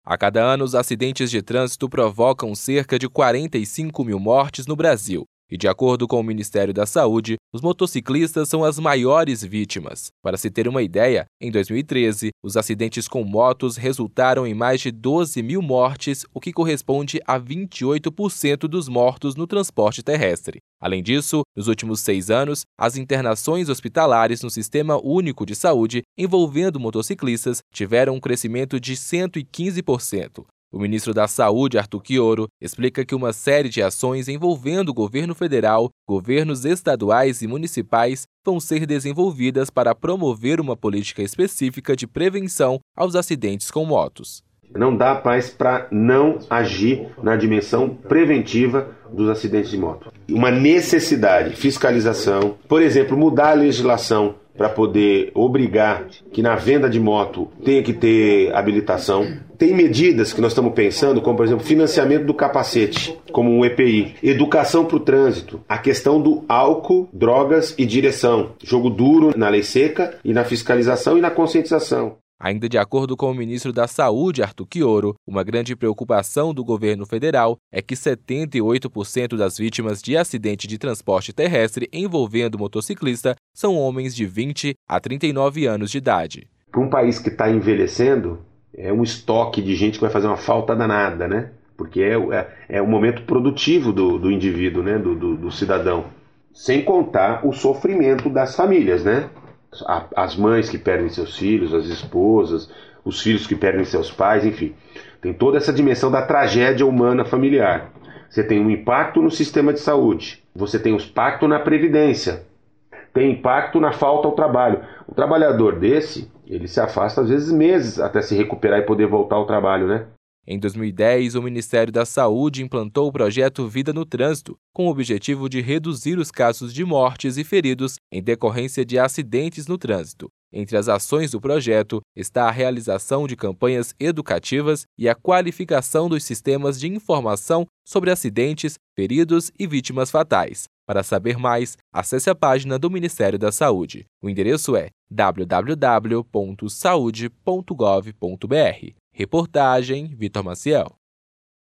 A cada ano, os acidentes de trânsito provocam cerca de 45 mil mortes no Brasil. E, de acordo com o Ministério da Saúde, os motociclistas são as maiores vítimas. Para se ter uma ideia, em 2013, os acidentes com motos resultaram em mais de 12 mil mortes, o que corresponde a 28% dos mortos no transporte terrestre. Além disso, nos últimos 6 anos, as internações hospitalares no Sistema Único de Saúde envolvendo motociclistas tiveram um crescimento de 115%. O ministro da Saúde, Arthur Quioro, explica que uma série de ações envolvendo o governo federal, governos estaduais e municipais vão ser desenvolvidas para promover uma política específica de prevenção aos acidentes com motos. Não dá mais para não agir na dimensão preventiva dos acidentes de moto. Uma necessidade, fiscalização, por exemplo, mudar a legislação para poder obrigar que na venda de moto tenha que ter habilitação. Tem medidas que nós estamos pensando, como por exemplo, financiamento do capacete, como um EPI, educação para o trânsito, a questão do álcool, drogas e direção, jogo duro na lei seca e na fiscalização e na conscientização. Ainda de acordo com o ministro da Saúde, Arthur Quioro, uma grande preocupação do governo federal é que 78% das vítimas de acidente de transporte terrestre envolvendo motociclista são homens de 20 a 39 anos de idade. Para um país que está envelhecendo, é um estoque de gente que vai fazer uma falta danada, né? Porque é o momento produtivo do indivíduo, né? Do cidadão. Sem contar o sofrimento das famílias, né? As mães que perdem seus filhos, as esposas, os filhos que perdem seus pais, enfim. Tem toda essa dimensão da tragédia humana familiar. Você tem um impacto no sistema de saúde, você tem um impacto na previdência, tem impacto na falta ao trabalho. O trabalhador desse, ele se afasta às vezes meses até se recuperar e poder voltar ao trabalho, né? Em 2010, o Ministério da Saúde implantou o projeto Vida no Trânsito, com o objetivo de reduzir os casos de mortes e feridos em decorrência de acidentes no trânsito. Entre as ações do projeto está a realização de campanhas educativas e a qualificação dos sistemas de informação sobre acidentes, feridos e vítimas fatais. Para saber mais, acesse a página do Ministério da Saúde. O endereço é www.saude.gov.br. Reportagem Vitor Maciel.